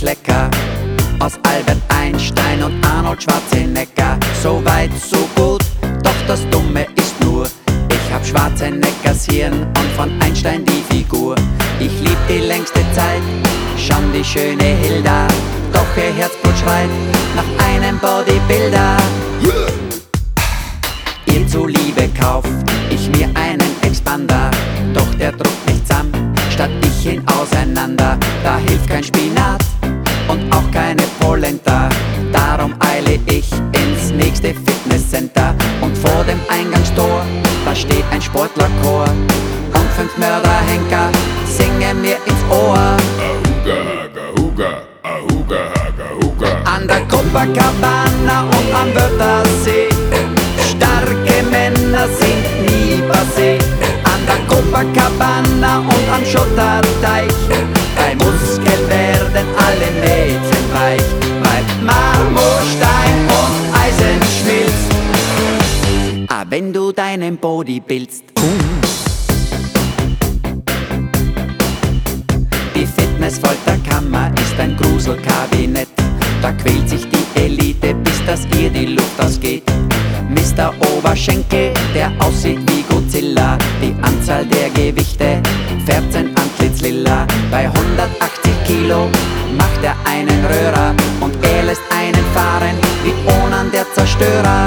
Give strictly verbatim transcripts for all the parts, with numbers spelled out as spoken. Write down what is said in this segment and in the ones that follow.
lecker. Aus Albert Einstein und Arnold Schwarzenegger. So weit, so gut, doch das Dumme ist nur, ich hab Schwarzeneggers Hirn und von Einstein die Figur. Ich lieb die längste Zeit, schon die schöne Hilda, doch ihr Herzblut schreit nach einem Bodybuilder. Ihr zuliebe kauft ich mir einen Expander, doch der druckt nicht zusammen, statt ich ihn auseinander. Da hilft kein Spinat und auch keine Polenta. Darum eile ich ins nächste Fitnesscenter. Und vor dem Eingangstor, da steht ein Sportlerchor. Und fünf Mörderhenker singen mir ins Ohr. Ahuga, Haga, Ahuga, Haga, Huga. An der Copacabana und am Wörthersee, starke Männer sind nie passé. An der Copacabana und am Schotterteich, bei Muskeln werden alle Mädchen weich. Weil Marmorstein und Eisen schmilzt, ah, wenn du deinen Body bildst. Die Fitnessfolterkammer ist ein Gruselkabinett. Da quält sich die Elite, bis dass ihr die Luft ausgeht. Mister Oberschenkel, der aussieht wie Godzilla. Die Anzahl der Gewichte färbt sein Antlitz lila. Bei hundertachtzig Kilo macht er einen Röhrer und er lässt einen fahren wie Onan der Zerstörer.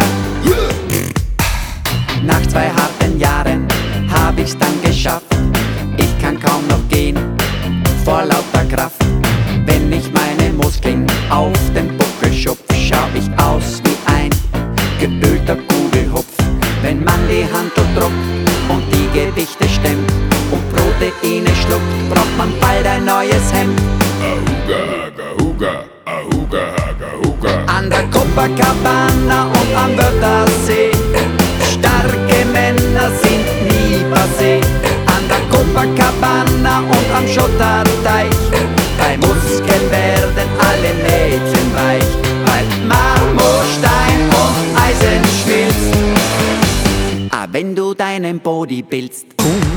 Nach zwei harten Jahren hab ich's dann geschafft. Ich kann kaum noch gehen vor lauter Kraft. Wenn ich meine Muskeln auf den Buckel schupf, schau ich aus wie ein geölter Kugelhupf. Wenn man die Hantel druckt und die Gewichte stemmt und Proteine schluckt, braucht man bald ein neues Hemd. Ahuga, Haga, Huga, Ahuga, Haga, Huga. An der Copacabana und am Wörthersee, starke Männer sind nie passé. An der Copacabana und am Schotterteich, bei Muskeln werden alle Mädchen weich. Weil Marmorstein und Eisen schmilzt, ah, wenn du deinen Body bildst.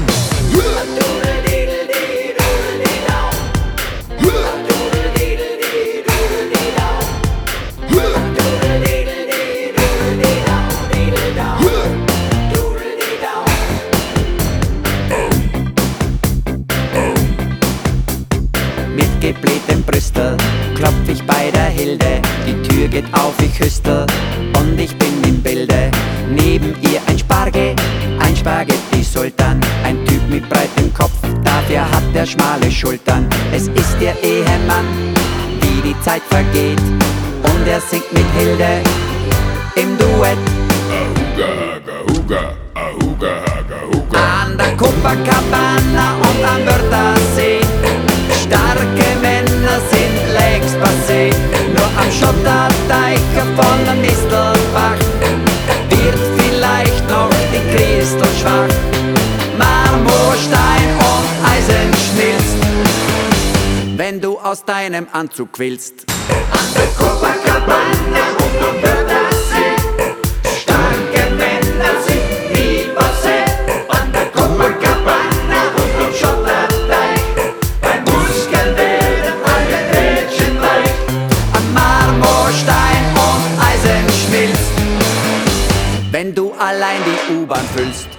Mit geblähtem Brüstel klopf ich bei der Hilde. Die Tür geht auf, ich hüstel und ich bin im Bilde. Neben ihr ein Spargel, ein Spaghetti-Sultan. Ein Typ mit breitem Kopf, dafür hat er schmale Schultern. Es ist ihr Ehemann, wie die Zeit vergeht, und er singt mit Hilde im Duett. Ahuga, Haga, Huga, Ahuga, Haga, Huga. An der Copacabana und am Wörthersee, starke Männer sind längst passé. Nur am Schotterteich von der Mistelbach wird vielleicht noch die Christel schwach. Marmorstein und Eisen schmilzt, wenn du aus deinem Anzug quillst. An der Copacabana und am Wörthersee, starke Männer sind nie passé. An der Copacabana und am Schotterteich, bei Muskeln werden alle Mädchen weich. An Marmorstein und Eisen schmilzt, wenn du allein die U-Bahn füllst.